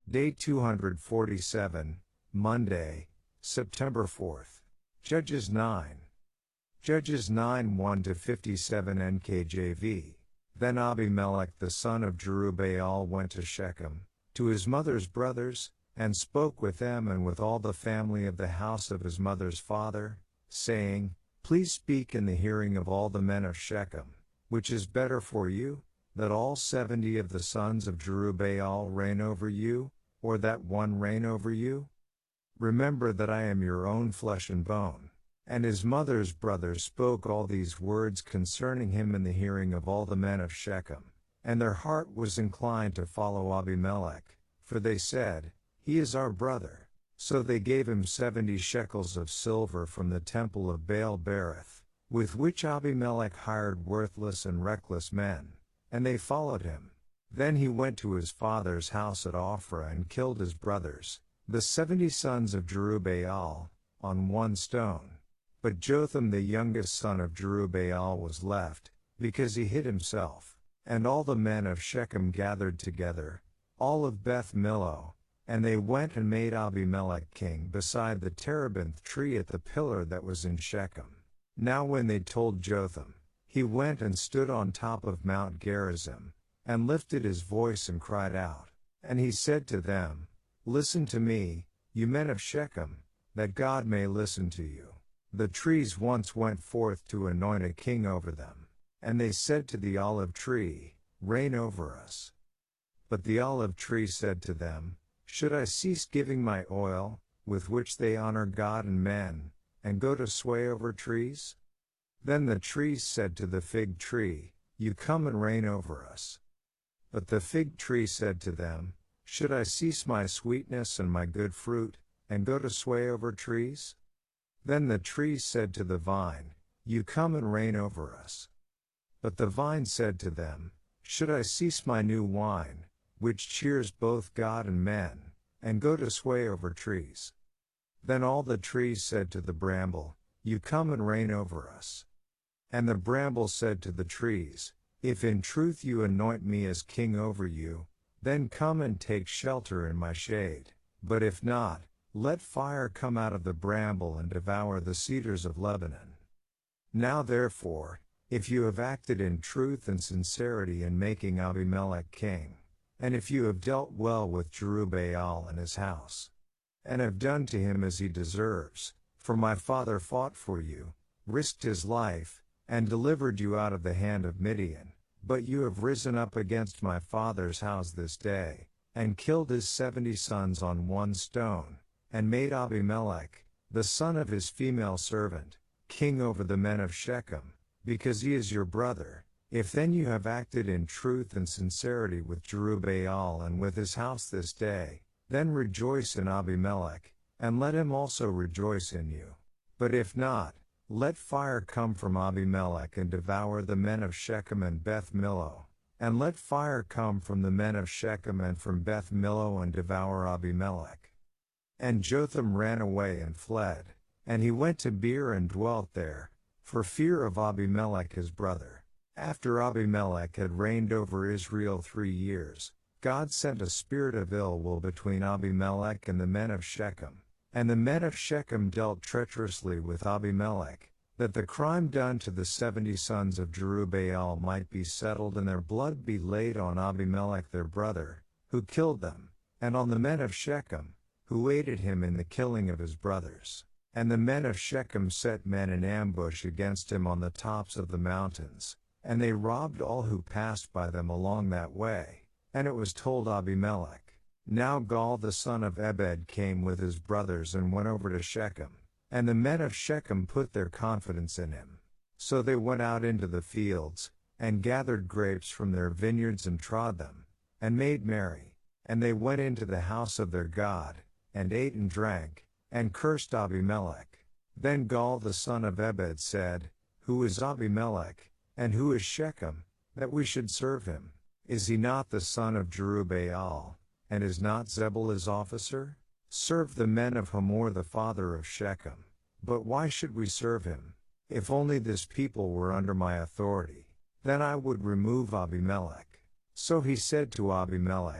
Day 247, Monday, September 4th. Judges 9. Judges 9 1-57 NKJV. Then Abimelech the son of Jerubbaal went to Shechem, to his mother's brothers, and spoke with them and with all the family of the house of his mother's father, saying, Please speak in the hearing of all the men of Shechem, which is better for you, that all 70 of the sons of Jerubbaal reign over you, or that one reign over you? Remember that I am your own flesh and bone. And his mother's brothers spoke all these words concerning him in the hearing of all the men of Shechem, and their heart was inclined to follow Abimelech, for they said, He is our brother. So they gave him 70 shekels of silver from the temple of Baal-berith, with which Abimelech hired worthless and reckless men, and they followed him. Then he went to his father's house at Ophrah and killed his brothers, the 70 sons of Jerubbaal, on one stone. But Jotham the youngest son of Jerubbaal was left, because he hid himself. And all the men of Shechem gathered together, all of Beth Millo, and they went and made Abimelech king beside the terebinth tree at the pillar that was in Shechem. Now when they told Jotham, he went and stood on top of Mount Gerizim, and lifted his voice and cried out. And he said to them, Listen to me, you men of Shechem, that God may listen to you. The trees once went forth to anoint a king over them, and they said to the olive tree, Reign over us. But the olive tree said to them, Should I cease giving my oil, with which they honor God and men, and go to sway over trees? Then the trees said to the fig tree, You come and reign over us. But the fig tree said to them, Should I cease my sweetness and my good fruit, and go to sway over trees? Then the trees said to the vine, You come and reign over us. But the vine said to them, Should I cease my new wine, which cheers both God and men, and go to sway over trees? Then all the trees said to the bramble, You come and reign over us. And the bramble said to the trees, If in truth you anoint me as king over you, then come and take shelter in my shade. But if not, let fire come out of the bramble and devour the cedars of Lebanon. Now therefore, if you have acted in truth and sincerity in making Abimelech king, and if you have dealt well with Jerubbaal and his house, and have done to him as he deserves, for my father fought for you, risked his life, and delivered you out of the hand of Midian, but you have risen up against my father's house this day, and killed his 70 sons on one stone, and made Abimelech, the son of his female servant, king over the men of Shechem, because he is your brother. If then you have acted in truth and sincerity with Jerubbaal and with his house this day, then rejoice in Abimelech, and let him also rejoice in you. But if not, let fire come from Abimelech and devour the men of Shechem and Beth Millo, and let fire come from the men of Shechem and from Beth Millo and devour Abimelech. And Jotham ran away and fled, and he went to Beer and dwelt there, for fear of Abimelech his brother. After Abimelech had reigned over Israel 3 years, God sent a spirit of ill will between Abimelech and the men of Shechem. And the men of Shechem dealt treacherously with Abimelech, that the crime done to the 70 sons of Jerubbaal might be settled and their blood be laid on Abimelech their brother, who killed them, and on the men of Shechem, who aided him in the killing of his brothers. And the men of Shechem set men in ambush against him on the tops of the mountains, and they robbed all who passed by them along that way. And it was told Abimelech. Now Gaal the son of Ebed came with his brothers and went over to Shechem, and the men of Shechem put their confidence in him. So they went out into the fields, and gathered grapes from their vineyards and trod them, and made merry. And they went into the house of their God, and ate and drank, and cursed Abimelech. Then Gaal the son of Ebed said, Who is Abimelech, and who is Shechem, that we should serve him? Is he not the son of Jerubbaal? And is not Zebul his officer? Serve the men of Hamor the father of Shechem. But why should we serve him? If only this people were under my authority, then I would remove Abimelech. So he said to Abimelech,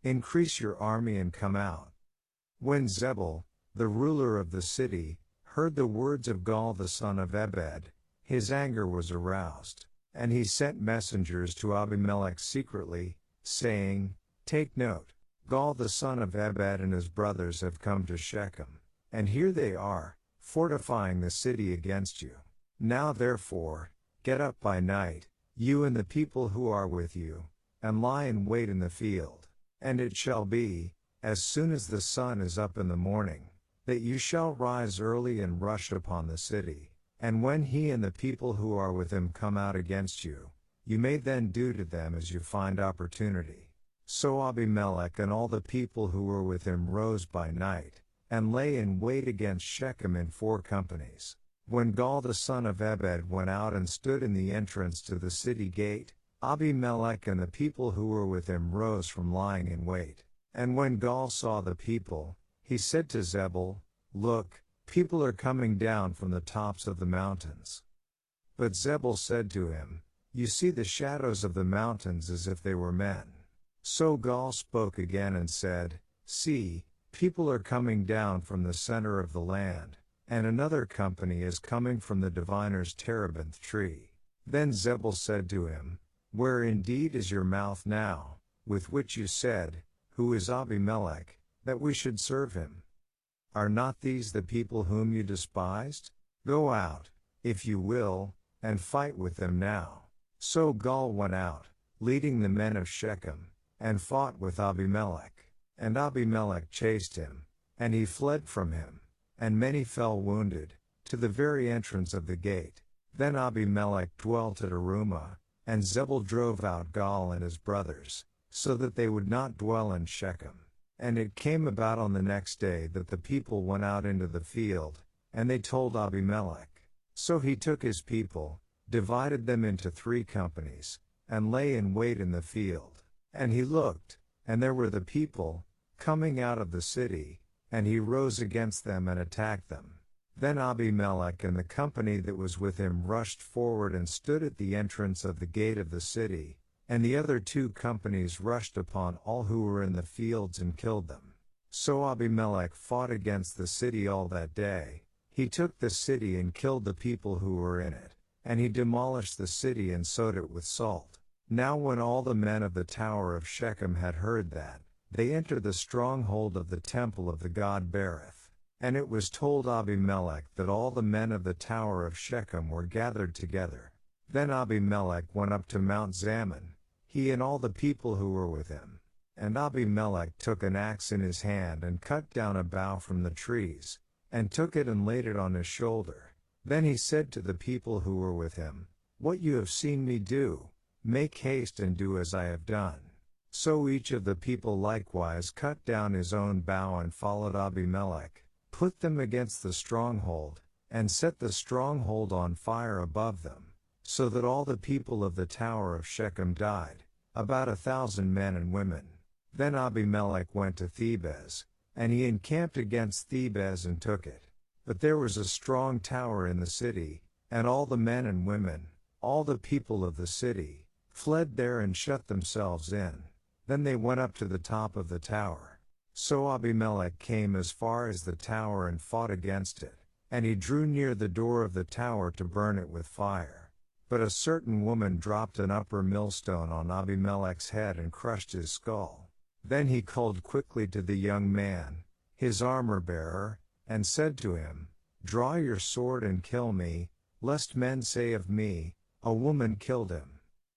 Increase your army and come out. When Zebul, the ruler of the city, heard the words of Gaal the son of Ebed, his anger was aroused, and he sent messengers to Abimelech secretly, saying, Take note, Gaal the son of Ebed and his brothers have come to Shechem, and here they are, fortifying the city against you. Now therefore, get up by night, you and the people who are with you, and lie in wait in the field. And it shall be, as soon as the sun is up in the morning, that you shall rise early and rush upon the city, and when he and the people who are with him come out against you, you may then do to them as you find opportunity. So Abimelech and all the people who were with him rose by night, and lay in wait against Shechem in 4 companies. When Gaal the son of Ebed went out and stood in the entrance to the city gate, Abimelech and the people who were with him rose from lying in wait. And when Gaal saw the people, he said to Zebul, Look, people are coming down from the tops of the mountains. But Zebul said to him, You see the shadows of the mountains as if they were men. So Gaal spoke again and said, See, people are coming down from the center of the land, and another company is coming from the diviner's terebinth tree. Then Zebul said to him, Where indeed is your mouth now, with which you said, Who is Abimelech, that we should serve him? Are not these the people whom you despised? Go out, if you will, and fight with them now. So Gaal went out, leading the men of Shechem, and fought with Abimelech. And Abimelech chased him, and he fled from him, and many fell wounded, to the very entrance of the gate. Then Abimelech dwelt at Arumah, and Zebul drove out Gaal and his brothers, so that they would not dwell in Shechem. And it came about on the next day that the people went out into the field, and they told Abimelech. So he took his people, divided them into 3 companies, and lay in wait in the field. And he looked, and there were the people, coming out of the city, and he rose against them and attacked them. Then Abimelech and the company that was with him rushed forward and stood at the entrance of the gate of the city, and the other 2 companies rushed upon all who were in the fields and killed them. So Abimelech fought against the city all that day. He took the city and killed the people who were in it, and he demolished the city and sowed it with salt. Now when all the men of the tower of Shechem had heard that, they entered the stronghold of the temple of the god Berith. And it was told Abimelech that all the men of the tower of Shechem were gathered together. Then Abimelech went up to Mount Zaman, he and all the people who were with him. And Abimelech took an axe in his hand and cut down a bough from the trees, and took it and laid it on his shoulder. Then he said to the people who were with him, What you have seen me do, make haste and do as I have done. So each of the people likewise cut down his own bough and followed Abimelech, put them against the stronghold, and set the stronghold on fire above them, so that all the people of the tower of Shechem died, about 1,000 men and women. Then Abimelech went to Thebez, and he encamped against Thebez and took it. But there was a strong tower in the city, and all the men and women, all the people of the city, fled there and shut themselves in. Then they went up to the top of the tower. So Abimelech came as far as the tower and fought against it, and he drew near the door of the tower to burn it with fire. But a certain woman dropped an upper millstone on Abimelech's head and crushed his skull. Then he called quickly to the young man, his armor-bearer, and said to him, Draw your sword and kill me, lest men say of me, A woman killed him.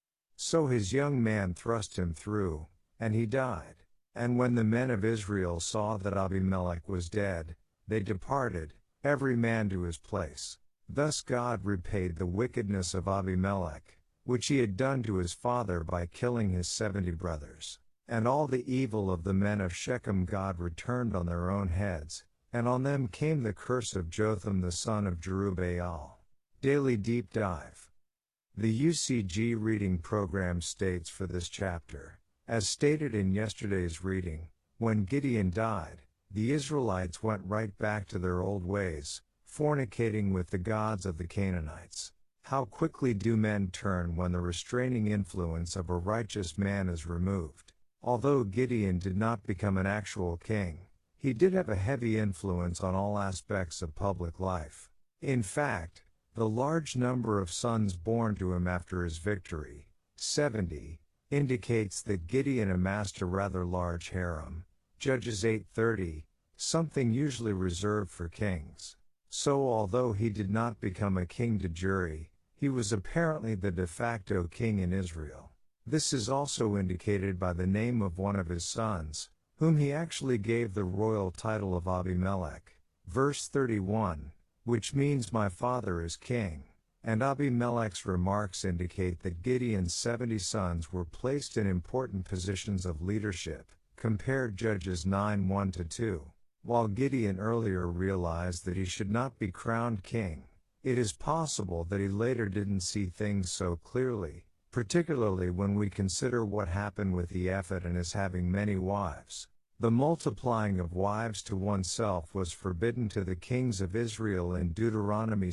So his young man thrust him through, and he died. And when the men of Israel saw that Abimelech was dead, they departed, every man to his place. Thus God repaid the wickedness of Abimelech, which he had done to his father by killing his 70 brothers. And all the evil of the men of Shechem God returned on their own heads, and on them came the curse of Jotham the son of Jerubbaal. Daily Deep Dive. The UCG reading program states for this chapter, as stated in yesterday's reading, when Gideon died, the Israelites went right back to their old ways, fornicating with the gods of the Canaanites. How quickly do men turn when the restraining influence of a righteous man is removed. Although Gideon did not become an actual king, he did have a heavy influence on all aspects of public life. In fact, the large number of sons born to him after his victory, 70, indicates that Gideon amassed a rather large harem, Judges 8:30, something usually reserved for kings. So although he did not become a king de jure, he was apparently the de facto king in Israel. This is also indicated by the name of one of his sons, whom he actually gave the royal title of Abimelech, verse 31, which means my father is king. And Abimelech's remarks indicate that Gideon's 70 sons were placed in important positions of leadership, compared Judges 9:1-2. While Gideon earlier realized that he should not be crowned king, it is possible that he later didn't see things so clearly, particularly when we consider what happened with Ephah and his having many wives. The multiplying of wives to oneself was forbidden to the kings of Israel in Deuteronomy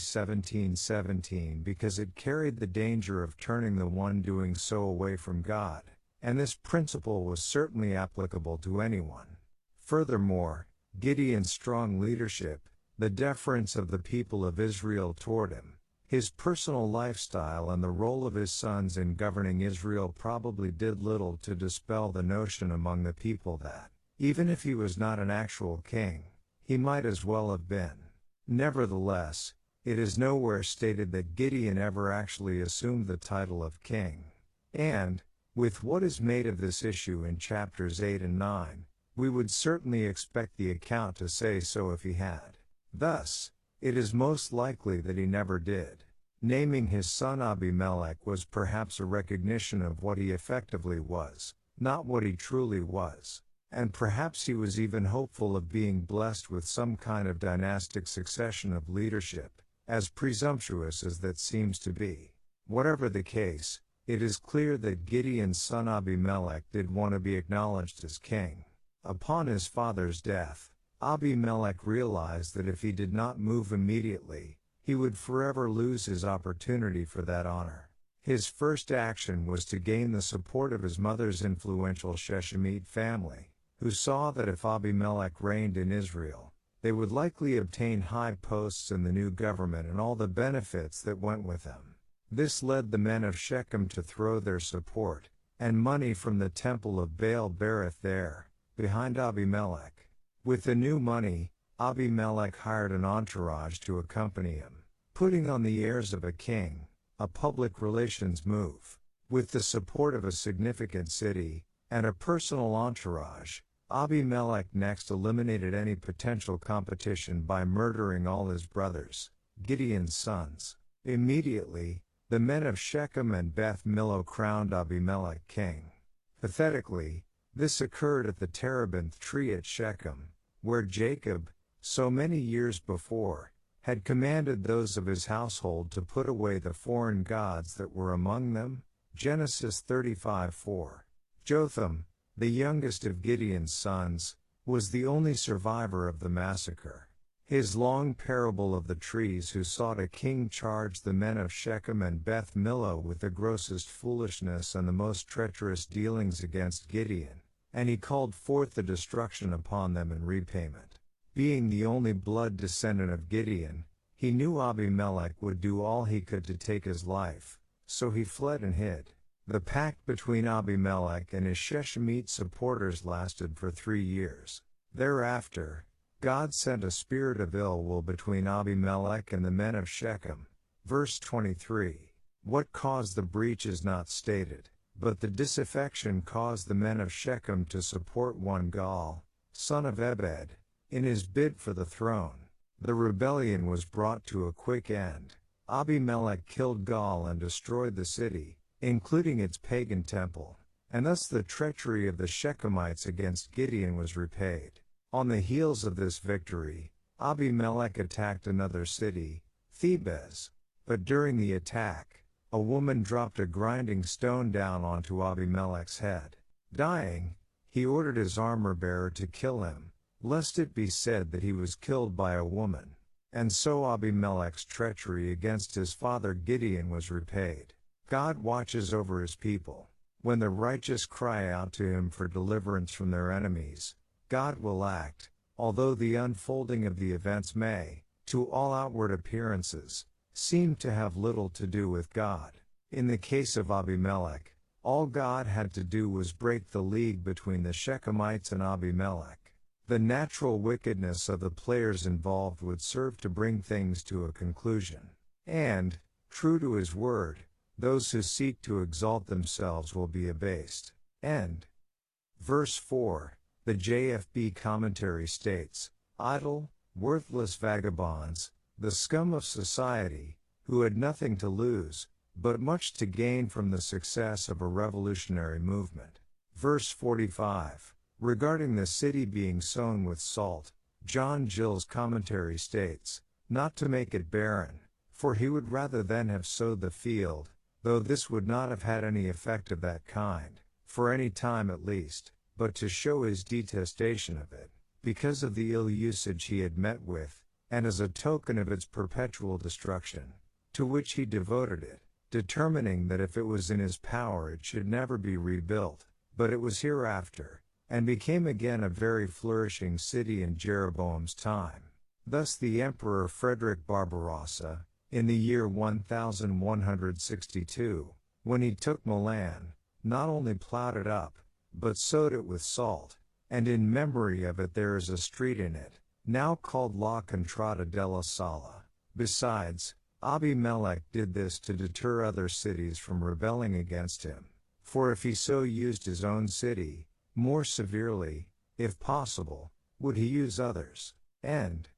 17:17 because it carried the danger of turning the one doing so away from God, and this principle was certainly applicable to anyone. Furthermore, Gideon's strong leadership, the deference of the people of Israel toward him, his personal lifestyle and the role of his sons in governing Israel probably did little to dispel the notion among the people that, even if he was not an actual king, he might as well have been. Nevertheless, it is nowhere stated that Gideon ever actually assumed the title of king. And, with what is made of this issue in chapters 8 and 9, we would certainly expect the account to say so if he had. Thus, it is most likely that he never did. Naming his son Abimelech was perhaps a recognition of what he effectively was, not what he truly was. And perhaps he was even hopeful of being blessed with some kind of dynastic succession of leadership, as presumptuous as that seems to be. Whatever the case, it is clear that Gideon's son Abimelech did want to be acknowledged as king. Upon his father's death, Abimelech realized that if he did not move immediately, he would forever lose his opportunity for that honor. His first action was to gain the support of his mother's influential Shechemite family, who saw that if Abimelech reigned in Israel, they would likely obtain high posts in the new government and all the benefits that went with them. This led the men of Shechem to throw their support, and money from the temple of Baal Berith there, behind Abimelech. With the new money, Abimelech hired an entourage to accompany him, putting on the airs of a king, a public relations move. With the support of a significant city, and a personal entourage, Abimelech next eliminated any potential competition by murdering all his brothers, Gideon's sons. Immediately, the men of Shechem and Beth Millo crowned Abimelech king. Pathetically, this occurred at the terebinth tree at Shechem, where Jacob, so many years before, had commanded those of his household to put away the foreign gods that were among them. Genesis 35:4. Jotham, the youngest of Gideon's sons, was the only survivor of the massacre. His long parable of the trees who sought a king charged the men of Shechem and Beth Millo with the grossest foolishness and the most treacherous dealings against Gideon, and he called forth the destruction upon them in repayment. Being the only blood descendant of Gideon, he knew Abimelech would do all he could to take his life, so he fled and hid. The pact between Abimelech and his Shechemite supporters lasted for 3 years. Thereafter, God sent a spirit of ill will between Abimelech and the men of Shechem. Verse 23. What caused the breach is not stated, but the disaffection caused the men of Shechem to support one Gaal, son of Ebed, in his bid for the throne. The rebellion was brought to a quick end. Abimelech killed Gaal and destroyed the city, including its pagan temple, and thus the treachery of the Shechemites against Gideon was repaid. On the heels of this victory, Abimelech attacked another city, Thebez. But during the attack, a woman dropped a grinding stone down onto Abimelech's head. Dying, he ordered his armor-bearer to kill him, lest it be said that he was killed by a woman. And so Abimelech's treachery against his father Gideon was repaid. God watches over his people. When the righteous cry out to him for deliverance from their enemies, God will act, although the unfolding of the events may, to all outward appearances, seem to have little to do with God. In the case of Abimelech, all God had to do was break the league between the Shechemites and Abimelech. The natural wickedness of the players involved would serve to bring things to a conclusion. And, true to his word, those who seek to exalt themselves will be abased. End. Verse 4, the JFB commentary states, idle, worthless vagabonds, the scum of society, who had nothing to lose, but much to gain from the success of a revolutionary movement. Verse 45, regarding the city being sown with salt, John Gill's commentary states, not to make it barren, for he would rather then have sowed the field, though this would not have had any effect of that kind, for any time at least, but to show his detestation of it, because of the ill usage he had met with, and as a token of its perpetual destruction, to which he devoted it, determining that if it was in his power it should never be rebuilt, but it was hereafter, and became again a very flourishing city in Jeroboam's time. Thus the Emperor Frederick Barbarossa, in the year 1162, when he took Milan, not only plowed it up, but sowed it with salt, and in memory of it there is a street in it, now called La Contrada della Sala. Besides, Abimelech did this to deter other cities from rebelling against him, for if he so used his own city, more severely, if possible, would he use others. End.